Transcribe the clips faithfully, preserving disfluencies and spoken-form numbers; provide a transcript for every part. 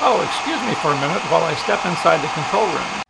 Oh, excuse me for a minute while I step inside the control room.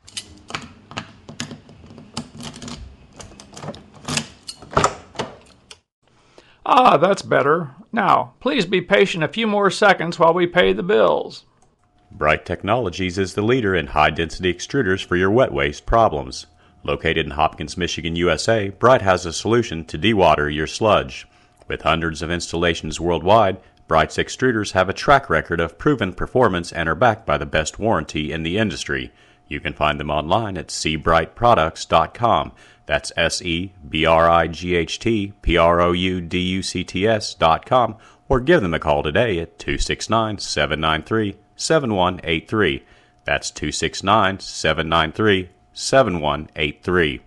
Ah, that's better. Now, please be patient a few more seconds while we pay the bills. Bright Technologies is the leader in high-density extruders for your wet waste problems. Located in Hopkins, Michigan, U S A, Bright has a solution to dewater your sludge. With hundreds of installations worldwide, Bright's extruders have a track record of proven performance and are backed by the best warranty in the industry. You can find them online at see bright products dot com. That's S E B R I G H T P R O U D U C T S dot com, or give them a call today at two six nine, seven nine three, seven one eight three. That's two six nine, seven nine three, seven one eight three.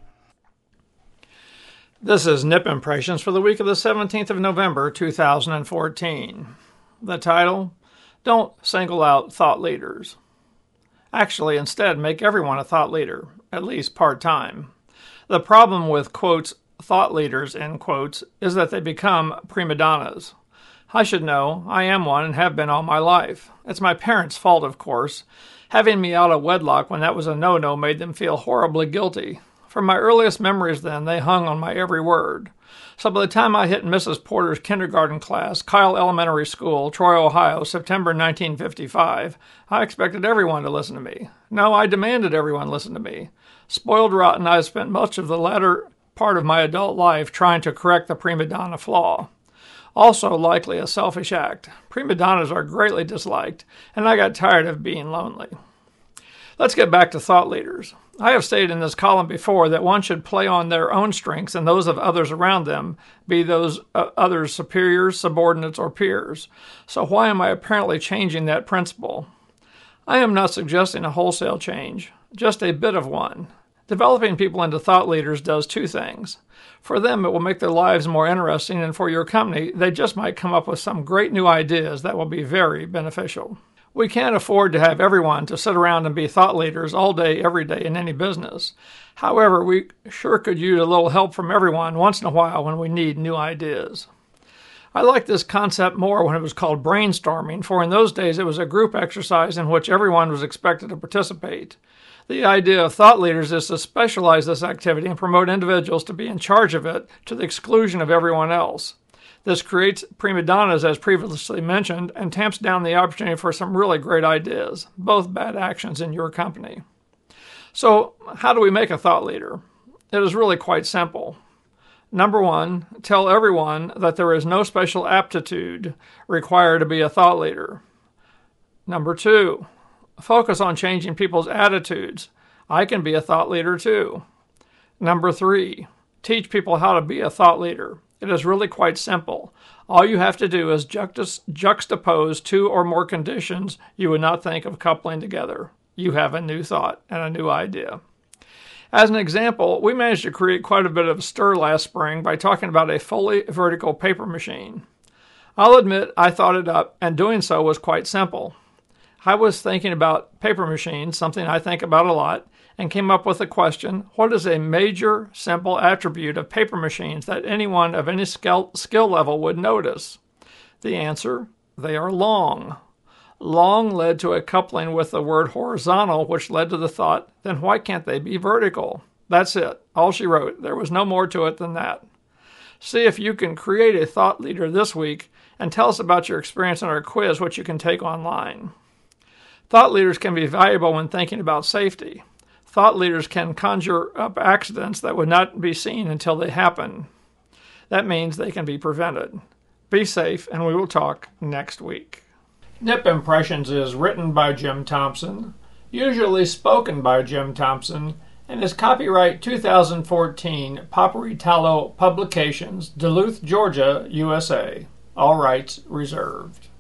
This is Nip Impressions for the week of the seventeenth of November, two thousand fourteen. The title, Don't Single Out Thought Leaders. Actually, instead, make everyone a thought leader, at least part-time. The problem with, quotes, thought leaders, end quotes, is that they become prima donnas. I should know. I am one and have been all my life. It's my parents' fault, of course. Having me out of wedlock when that was a no-no made them feel horribly guilty. From my earliest memories then, they hung on my every word. So by the time I hit Missus Porter's kindergarten class, Kyle Elementary School, Troy, Ohio, September nineteen fifty-five, I expected everyone to listen to me. No, I demanded everyone listen to me. Spoiled rotten, I spent much of the latter part of my adult life trying to correct the prima donna flaw. Also likely a selfish act. Prima donnas are greatly disliked, and I got tired of being lonely. Let's get back to thought leaders. I have stated in this column before that one should play on their own strengths and those of others around them, be those uh, others superiors, subordinates, or peers. So why am I apparently changing that principle? I am not suggesting a wholesale change, just a bit of one. Developing people into thought leaders does two things. For them, it will make their lives more interesting, and for your company, they just might come up with some great new ideas that will be very beneficial. We can't afford to have everyone to sit around and be thought leaders all day, every day in any business. However, we sure could use a little help from everyone once in a while when we need new ideas. I liked this concept more when it was called brainstorming, for in those days it was a group exercise in which everyone was expected to participate. The idea of thought leaders is to specialize this activity and promote individuals to be in charge of it to the exclusion of everyone else. This creates prima donnas, as previously mentioned, and tamps down the opportunity for some really great ideas, both bad actions in your company. So, how do we make a thought leader? It is really quite simple. Number one, tell everyone that there is no special aptitude required to be a thought leader. Number two, focus on changing people's attitudes. I can be a thought leader too. Number three, teach people how to be a thought leader. It is really quite simple. All you have to do is juxtapose two or more conditions you would not think of coupling together. You have a new thought and a new idea. As an example, we managed to create quite a bit of stir last spring by talking about a fully vertical paper machine. I'll admit I thought it up, and doing so was quite simple. I was thinking about paper machines, something I think about a lot, and came up with the question, what is a major, simple attribute of paper machines that anyone of any skill, skill level would notice? The answer, they are long. Long led to a coupling with the word horizontal, which led to the thought, then why can't they be vertical? That's it. All she wrote. There was no more to it than that. See if you can create a thought leader this week, and tell us about your experience in our quiz, which you can take online. Thought leaders can be valuable when thinking about safety. Thought leaders can conjure up accidents that would not be seen until they happen. That means they can be prevented. Be safe, and we will talk next week. Nip Impressions is written by Jim Thompson, usually spoken by Jim Thompson, and is copyright two thousand fourteen Poppery Tallow Publications, Duluth, Georgia, U S A. All rights reserved.